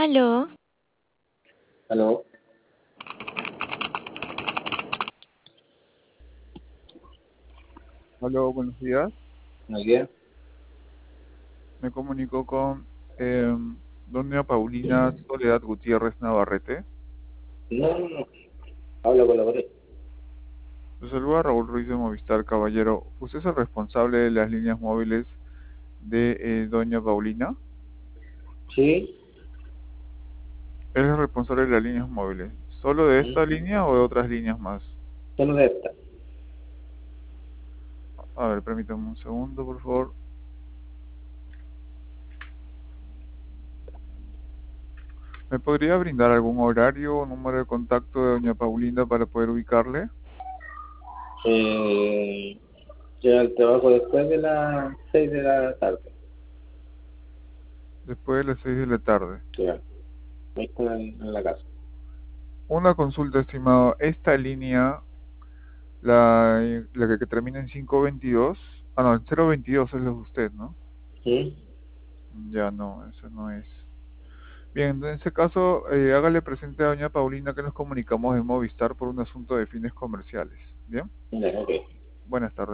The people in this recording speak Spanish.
Aló, Aló, Hola, buenos días. ¿muy bien? Me comunico con doña Paulina Soledad Gutiérrez Navarrete. No, no, no. Habla con la pared. Le saluda Raúl Ruiz de Movistar, caballero. ¿Usted es el responsable de las líneas móviles de doña Paulina? Sí, Él es el responsable de las líneas móviles. ¿Solo de esta mm, línea o de otras líneas más? solo de esta. A ver, permítame un segundo, por favor. ¿Me podría brindar algún horario o número de contacto de doña Paulina para poder ubicarle? Eh, Llega al trabajo después de las 6 de la tarde. Después de las 6 de la tarde. Claro, ahí está en la casa. Una consulta, estimado. Esta línea, la que termina en 522. Ah, no, el 022 es la de usted, ¿no? ¿Mm? Ya no, eso no es. Bien, en ese caso, hágale presente a doña Paulina que nos comunicamos en Movistar por un asunto de fines comerciales. Bien, Ya, ok. buenas tardes.